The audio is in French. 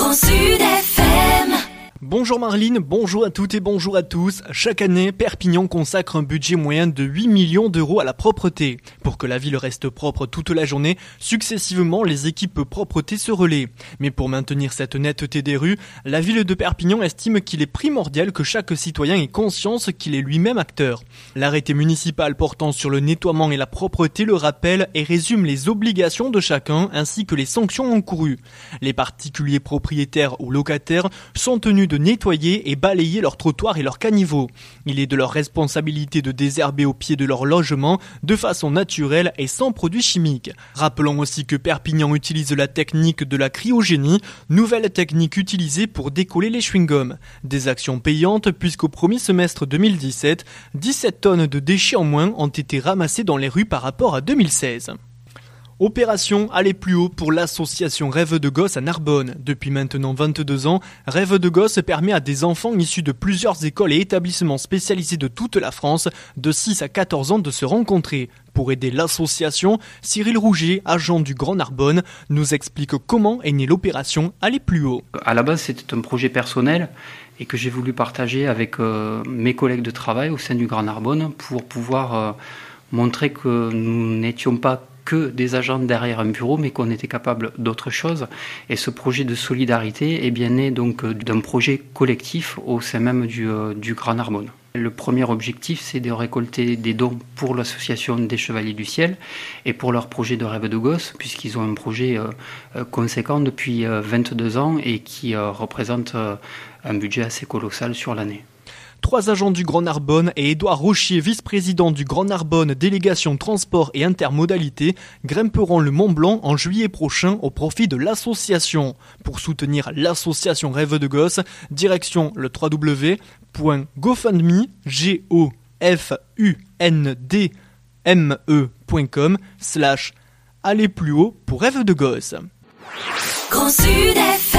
Grand Sud FM. Bonjour Marline, bonjour à toutes et bonjour à tous. Chaque année, Perpignan consacre un budget moyen de 8 millions d'euros à la propreté. Pour que la ville reste propre toute la journée, successivement, les équipes propreté se relaient. Mais pour maintenir cette netteté des rues, la ville de Perpignan estime qu'il est primordial que chaque citoyen ait conscience qu'il est lui-même acteur. L'arrêté municipal portant sur le nettoiement et la propreté le rappelle et résume les obligations de chacun ainsi que les sanctions encourues. Les particuliers propriétaires ou locataires sont tenus de nettoyer et balayer leurs trottoirs et leurs caniveaux. Il est de leur responsabilité de désherber au pied de leur logement de façon naturelle et sans produits chimiques. Rappelons aussi que Perpignan utilise la technique de la cryogénie, nouvelle technique utilisée pour décoller les chewing-gums. Des actions payantes puisqu'au premier semestre 2017, 17 tonnes de déchets en moins ont été ramassées dans les rues par rapport à 2016. Opération aller plus haut pour l'association Rêve de Gosse à Narbonne. Depuis maintenant 22 ans, Rêve de Gosse permet à des enfants issus de plusieurs écoles et établissements spécialisés de toute la France, de 6 à 14 ans, de se rencontrer. Pour aider l'association, Cyril Rouget, agent du Grand Narbonne, nous explique comment est née l'opération aller plus haut. À la base, c'était un projet personnel et que j'ai voulu partager avec mes collègues de travail au sein du Grand Narbonne pour pouvoir montrer que nous n'étions pas que des agents derrière un bureau, mais qu'on était capable d'autre chose. Et ce projet de solidarité est bien né donc d'un projet collectif au sein même du Grand Narbonne. Le premier objectif, c'est de récolter des dons pour l'association des Chevaliers du Ciel et pour leur projet de Rêve de Gosse, puisqu'ils ont un projet conséquent depuis 22 ans et qui représente un budget assez colossal sur l'année. 3 agents du Grand Narbonne et Édouard Rochier, vice-président du Grand Narbonne, délégation transport et intermodalité, grimperont le Mont Blanc en juillet prochain au profit de l'association. Pour soutenir l'association Rêve de Gosse, direction le Grand Sud FM.